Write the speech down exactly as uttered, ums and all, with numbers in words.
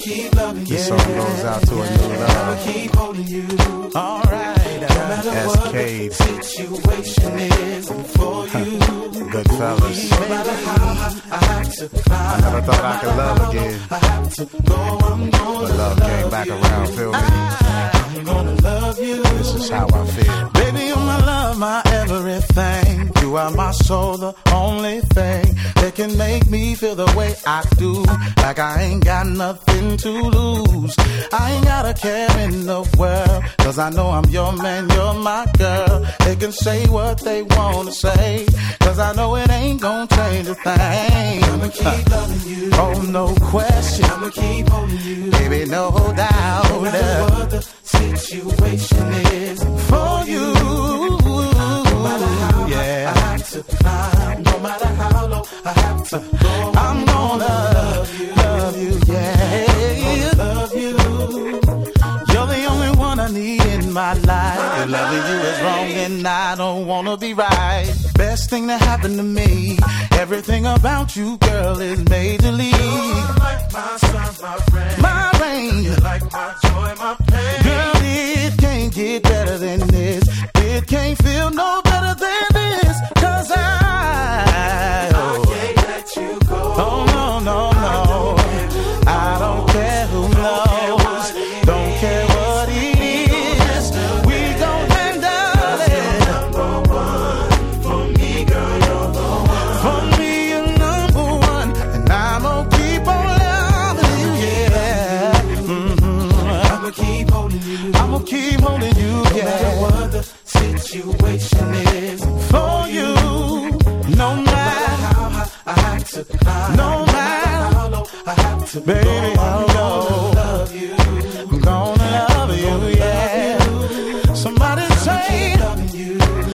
keep loving you. This song goes out to a new love. I'ma keep holding you. All right. No matter what the situation is for you. Good fellas. No matter how high I have to climb. I never thought I could love again. I have to go, I'm gonna but love came back around, feel me? I'm gonna love you. This is how I feel. Baby, you're my love, my everything. You are my soul, the only thing that can make me feel the way I do. Like I ain't got nothing to lose. I ain't got a care in the world, cause I know I'm your man, you're my girl. They can say what they wanna say, cause I know it ain't gonna change a thing. I'ma keep loving you. Oh, no question. I'ma keep holding you. Baby, no doubt. No matter what the situation is for you. No matter how yeah. I have to climb, no matter how low I have to go, I'm gonna love you, love you, yeah. I'm gonna love you. You're the only one I need in my life. And loving you is wrong and I don't wanna be right. Best thing that happened to me. Everything about you, girl, is major league. You're like my sun, my rain, my rain. You're like my joy, my pain. Girl, it can't get better than this. It can't feel no better than this. Cause I, oh, I can't let you go. Oh, no, no, no. I don't care who knows. Don't care what it is. We gon' handle it. Number one. For me, girl, you're the one. For me, you're number one. And I'm gonna keep on loving you, yeah. Mm-hmm. I'ma keep holding you. I'ma keep holding you, yeah. No matter what the situation is for you. No matter how high I have to climb, no matter how low I have to, baby, I'll go.